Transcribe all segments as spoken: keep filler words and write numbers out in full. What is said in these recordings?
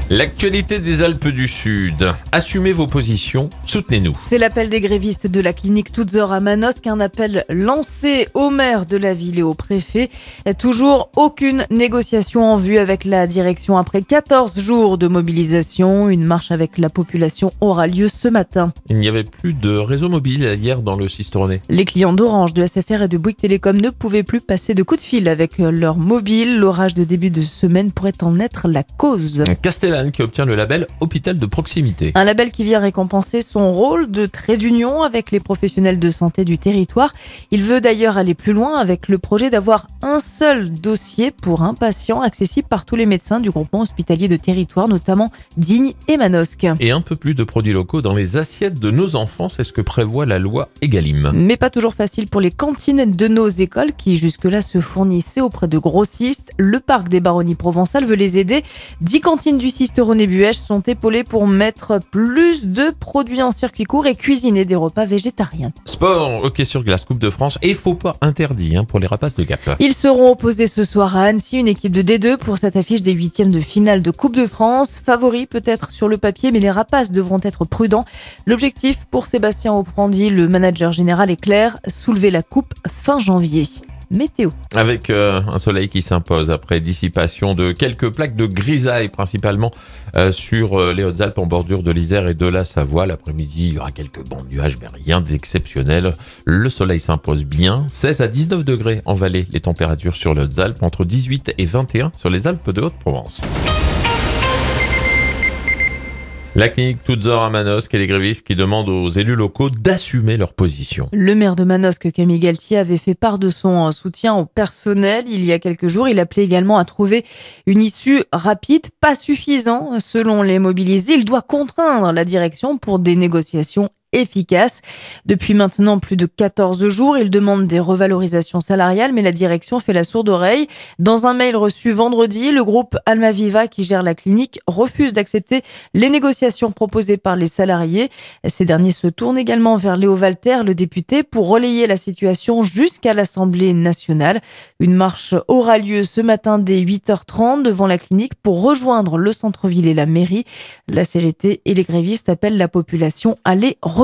L'actualité des Alpes du Sud. Assumez vos positions, soutenez-nous. C'est l'appel des grévistes de la clinique Toutes-Heures à Manosque, un appel lancé au maire de la ville et au préfet. Toujours aucune négociation en vue avec la direction après quatorze jours de mobilisation. Une marche avec la population aura lieu ce matin. Il n'y avait plus de réseau mobile hier dans le Cisteronnet. Les clients d'Orange, de S F R et de Bouygues Télécom ne pouvaient plus passer de coups de fil avec leur mobile. L'orage de début de semaine pourrait en être la cause. Castellane qui obtient le label Hôpital de proximité. Un label qui vient récompenser son rôle de trait d'union avec les professionnels de santé du territoire. Il veut d'ailleurs aller plus loin avec le projet d'avoir un seul dossier pour un patient accessible par tous les médecins du groupement hospitalier de territoire, notamment Digne et Manosque. Et un peu plus de produits locaux dans les assiettes de nos enfants, c'est ce que prévoit la loi Egalim. Mais pas toujours facile pour les cantines de nos écoles qui jusque-là se fournissaient auprès de grossistes. Le parc des Baronnies provençales veut les aider. dix cantines du Cisteronnet-Buèche sont épaulées pour mettre plus de produits en circuit court et cuisiner des repas végétariens. Sport, hockey sur glace, Coupe de France et faux pas interdit hein, pour les rapaces de Gap. Ils seront opposés ce soir à Annecy, une équipe de D deux pour cette affiche des huitièmes de finale de Coupe de France. Favoris peut-être sur le papier, mais les rapaces devront être prudents. L'objectif pour Sébastien Auprandi, le manager général, est clair, soulever la coupe fin janvier. Météo. Avec euh, un soleil qui s'impose après dissipation de quelques plaques de grisaille, principalement euh, sur euh, les Hautes-Alpes en bordure de l'Isère et de la Savoie. L'après-midi, il y aura quelques bancs de nuages, mais rien d'exceptionnel. Le soleil s'impose bien. seize à dix-neuf degrés en vallée, les températures sur les Hautes-Alpes, entre dix-huit et vingt et un sur les Alpes de Haute-Provence. La clinique Toutes-Heures à Manosque et les grévistes qui demandent aux élus locaux d'assumer leur position. Le maire de Manosque, Camille Galtier, avait fait part de son soutien au personnel il y a quelques jours. Il appelait également à trouver une issue rapide, pas suffisant selon les mobilisés. Il doit contraindre la direction pour des négociations efficace. Depuis maintenant plus de quatorze jours, il demande des revalorisations salariales, mais la direction fait la sourde oreille. Dans un mail reçu vendredi, le groupe Almaviva, qui gère la clinique, refuse d'accepter les négociations proposées par les salariés. Ces derniers se tournent également vers Léo Walter, le député, pour relayer la situation jusqu'à l'Assemblée nationale. Une marche aura lieu ce matin dès huit heures trente devant la clinique pour rejoindre le centre-ville et la mairie. La C G T et les grévistes appellent la population à les rejoindre.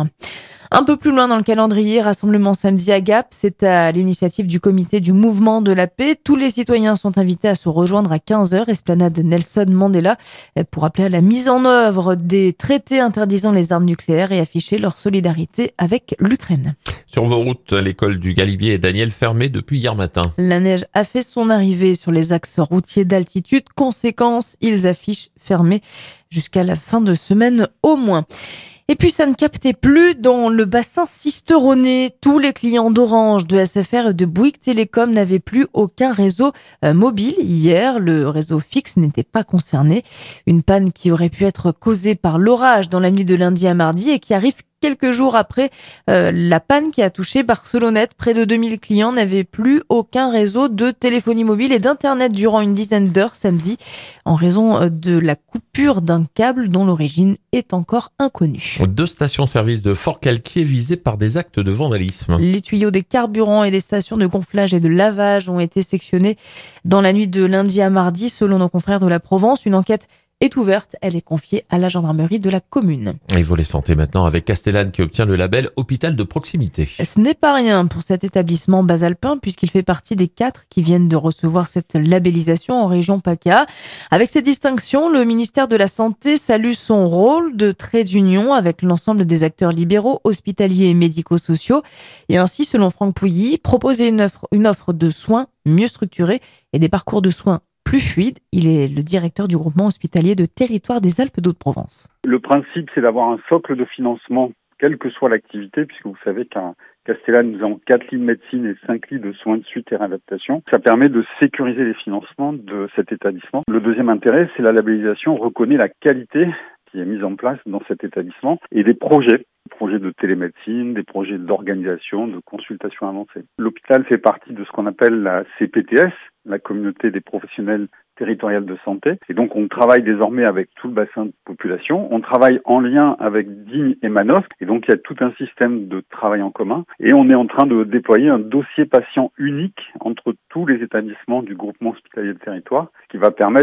Un peu plus loin dans le calendrier, rassemblement samedi à Gap, c'est à l'initiative du comité du mouvement de la paix. Tous les citoyens sont invités à se rejoindre à quinze heures, esplanade Nelson Mandela, pour appeler à la mise en œuvre des traités interdisant les armes nucléaires et afficher leur solidarité avec l'Ukraine. Sur vos routes, l'école du Galibier et Daniel fermée depuis hier matin. La neige a fait son arrivée sur les axes routiers d'altitude. Conséquence, ils affichent fermés jusqu'à la fin de semaine au moins. Et puis ça ne captait plus dans le bassin Cisteronnet. Tous les clients d'Orange, de S F R et de Bouygues Télécom n'avaient plus aucun réseau euh, mobile. Hier, le réseau fixe n'était pas concerné. Une panne qui aurait pu être causée par l'orage dans la nuit de lundi à mardi et qui arrive quelques jours après euh, la panne qui a touché Barcelonnette. Près de deux mille clients n'avaient plus aucun réseau de téléphonie mobile et d'internet durant une dizaine d'heures samedi en raison de la coupure d'un câble dont l'origine est encore inconnue. Deux stations-service de Fort-Calquier visées par des actes de vandalisme. Les tuyaux des carburants et des stations de gonflage et de lavage ont été sectionnés dans la nuit de lundi à mardi selon nos confrères de la Provence. Une enquête est ouverte, elle est confiée à la gendarmerie de la commune. Et volet santé maintenant avec Castellane qui obtient le label Hôpital de proximité. Ce n'est pas rien pour cet établissement basalpin puisqu'il fait partie des quatre qui viennent de recevoir cette labellisation en région PACA. Avec cette distinction, le ministère de la Santé salue son rôle de trait d'union avec l'ensemble des acteurs libéraux, hospitaliers et médico-sociaux. Et ainsi, selon Franck Pouilly, proposer une offre, une offre de soins mieux structurée et des parcours de soins plus fluide. Il est le directeur du groupement hospitalier de territoire des Alpes d'Haute-Provence. Le principe, c'est d'avoir un socle de financement, quelle que soit l'activité, puisque vous savez qu'à Castellane, nous avons quatre lits de médecine et cinq lits de soins de suite et réadaptation. Ça permet de sécuriser les financements de cet établissement. Le deuxième intérêt, c'est la labellisation reconnaît la qualité qui est mise en place dans cet établissement et des projets. Des projets de télémédecine, des projets d'organisation, de consultation avancée. L'hôpital fait partie de ce qu'on appelle la C P T S, la communauté des professionnels territoriales de santé. Et donc, on travaille désormais avec tout le bassin de population. On travaille en lien avec Digne et Manosque. Et donc, il y a tout un système de travail en commun. Et on est en train de déployer un dossier patient unique entre tous les établissements du groupement hospitalier de territoire, qui va permettre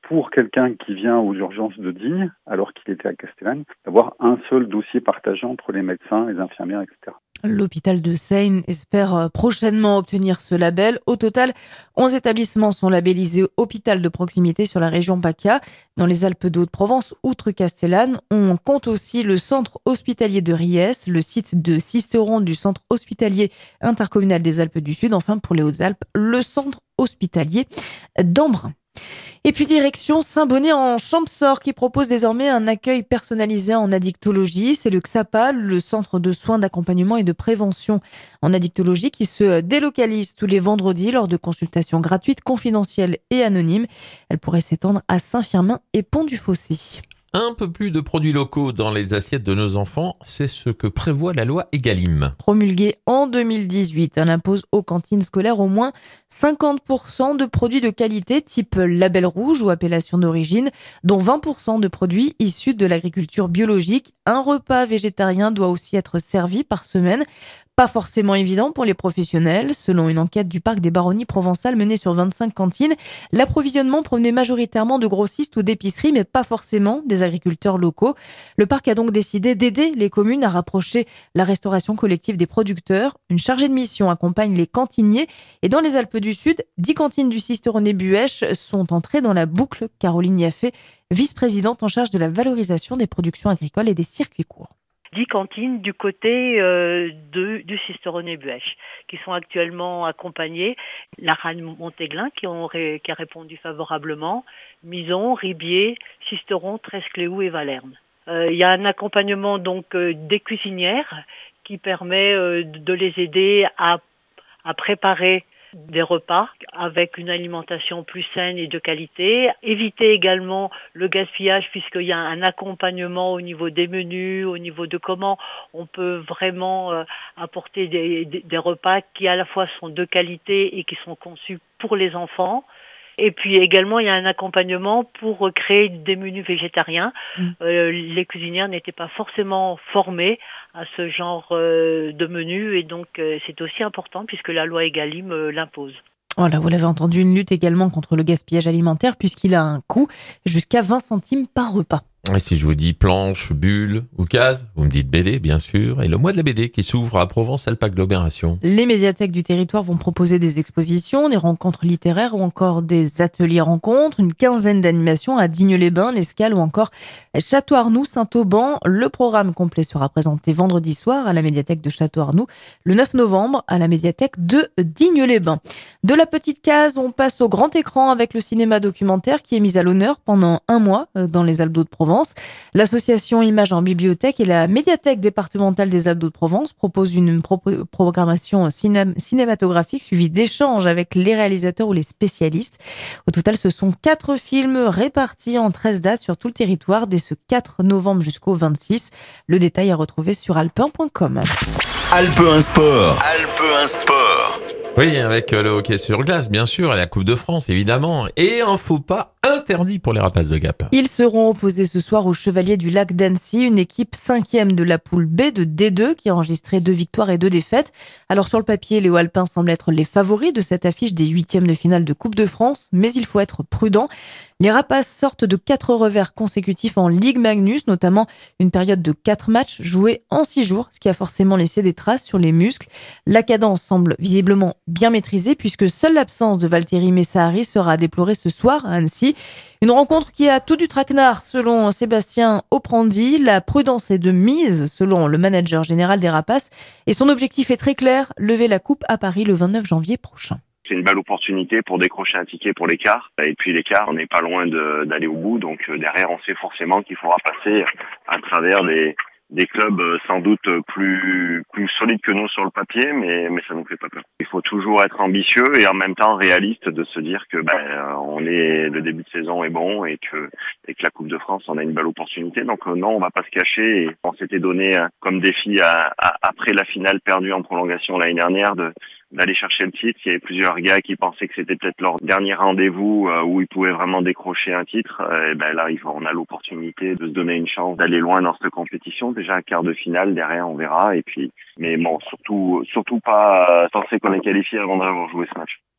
pour quelqu'un qui vient aux urgences de Digne, alors qu'il était à Castellane, d'avoir un seul dossier partagé entre les médecins, les infirmières, et cetera. L'hôpital de Seine espère prochainement obtenir ce label. Au total, onze établissements sont labellisés hôpital de proximité sur la région PACA. Dans les Alpes de Haute-Provence, outre Castellane, on compte aussi le centre hospitalier de Riès, le site de Sisteron du centre hospitalier intercommunal des Alpes du Sud. Enfin, pour les Hautes-Alpes, le centre hospitalier d'Embrun. Et puis direction Saint-Bonnet en Champsaur qui propose désormais un accueil personnalisé en addictologie. C'est le XAPA, le centre de soins d'accompagnement et de prévention en addictologie qui se délocalise tous les vendredis lors de consultations gratuites, confidentielles et anonymes. Elle pourrait s'étendre à Saint-Firmin et Pont-du-Fossé. Un peu plus de produits locaux dans les assiettes de nos enfants, c'est ce que prévoit la loi Egalim. Promulguée en deux mille dix-huit, elle impose aux cantines scolaires au moins cinquante pour cent de produits de qualité type label rouge ou appellation d'origine, dont vingt pour cent de produits issus de l'agriculture biologique. Un repas végétarien doit aussi être servi par semaine. Pas forcément évident pour les professionnels. Selon une enquête du parc des Baronnies provençales menée sur vingt-cinq cantines, l'approvisionnement provenait majoritairement de grossistes ou d'épiceries, mais pas forcément des agriculteurs locaux. Le parc a donc décidé d'aider les communes à rapprocher la restauration collective des producteurs. Une chargée de mission accompagne les cantiniers. Et dans les Alpes du Sud, dix cantines du Sisteronnet-Buèche sont entrées dans la boucle. Caroline Yaffé, vice-présidente en charge de la valorisation des productions agricoles et des circuits courts. dix cantines du côté euh, de, du Sisteronnet-Buèche qui sont actuellement accompagnées. La Rane Montéglin qui, ont ré, qui a répondu favorablement, Mison, Ribier, Sisteron, Trescléou et Valerne. Euh, il y a un accompagnement donc euh, des cuisinières qui permet euh, de les aider à, à préparer des repas avec une alimentation plus saine et de qualité. Éviter également le gaspillage puisqu'il y a un accompagnement au niveau des menus, au niveau de comment on peut vraiment euh, apporter des, des, des repas qui à la fois sont de qualité et qui sont conçus pour les enfants. Et puis également, il y a un accompagnement pour créer des menus végétariens. Mmh. Euh, les cuisinières n'étaient pas forcément formées à ce genre euh, de menu et donc euh, c'est aussi important puisque la loi Egalim euh, l'impose. Voilà, vous l'avez entendu, une lutte également contre le gaspillage alimentaire puisqu'il a un coût jusqu'à vingt centimes par repas. Et si je vous dis planche, bulle ou case, vous me dites B D, bien sûr. Et le mois de la B D qui s'ouvre à Provence-Alpes Agglomération. Les médiathèques du territoire vont proposer des expositions, des rencontres littéraires ou encore des ateliers rencontres, une quinzaine d'animations à Digne-les-Bains, l'Escale ou encore Château-Arnoux, Saint-Auban. Le programme complet sera présenté vendredi soir à la médiathèque de Château-Arnoux, le neuf novembre à la médiathèque de Digne-les-Bains. De la petite case, on passe au grand écran avec le cinéma documentaire qui est mis à l'honneur pendant un mois dans les Alpes d'Haute-Provence. L'association Images en Bibliothèque et la médiathèque départementale des Alpes d'Haute-Provence proposent une pro- programmation ciné- cinématographique suivie d'échanges avec les réalisateurs ou les spécialistes. Au total, ce sont quatre films répartis en treize dates sur tout le territoire dès ce quatre novembre jusqu'au vingt-six. Le détail à retrouver sur alpe un point com. Alpe un Sport. Alpe un Sport. Oui, avec le hockey sur glace, bien sûr, et la Coupe de France, évidemment. Et un faux pas interdit pour les Rapaces de Gap. Ils seront opposés ce soir aux Chevaliers du Lac d'Annecy, une équipe cinquième de la poule B de D deux qui a enregistré deux victoires et deux défaites. Alors sur le papier, les Alpins semblent être les favoris de cette affiche des huitièmes de finale de Coupe de France, mais il faut être prudent. Les Rapaces sortent de quatre revers consécutifs en Ligue Magnus, notamment une période de quatre matchs joués en six jours, ce qui a forcément laissé des traces sur les muscles. La cadence semble visiblement bien maîtrisée puisque seule l'absence de Valtteri Messaari sera à déplorer ce soir à Annecy. Une rencontre qui a tout du traquenard selon Sébastien Oprandi. La prudence est de mise selon le manager général des Rapaces et son objectif est très clair, lever la coupe à Paris le vingt-neuf janvier prochain. C'est une belle opportunité pour décrocher un ticket pour l'écart. Et puis l'écart, on n'est pas loin de, d'aller au bout. Donc derrière, on sait forcément qu'il faudra passer à travers des, des clubs sans doute plus plus solides que nous sur le papier, mais mais ça nous fait pas peur. Il faut toujours être ambitieux et en même temps réaliste de se dire que ben on est le début de saison est bon et que et que la Coupe de France on a une belle opportunité. Donc non, on va pas se cacher. Et on s'était donné comme défi à, à, après la finale perdue en prolongation l'année dernière de d'aller chercher le titre. Il y avait plusieurs gars qui pensaient que c'était peut-être leur dernier rendez-vous euh, où ils pouvaient vraiment décrocher un titre. Euh, et ben là, on a l'opportunité de se donner une chance d'aller loin dans cette compétition. Déjà, quart de finale, derrière, on verra. Et puis, mais bon, surtout, surtout pas penser qu'on est qualifié avant d'avoir joué ce match.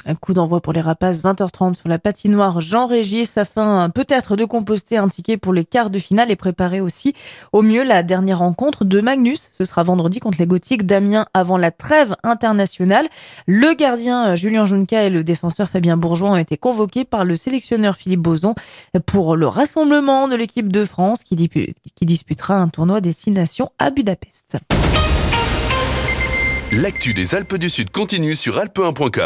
Un coup d'envoi pour les Rapaces, vingt heures trente sur la patinoire Jean-Régis, afin peut-être de composter un ticket pour les quarts de finale et préparer aussi au mieux la dernière rencontre de Magnus. Ce sera vendredi contre les Gothiques d'Amiens avant la trêve internationale. Le gardien Julien Junca et le défenseur Fabien Bourgeois ont été convoqués par le sélectionneur Philippe Bozon pour le rassemblement de l'équipe de France qui, qui disputera un tournoi des Six Nations à Budapest. L'actu des Alpes du Sud continue sur alpe un point com.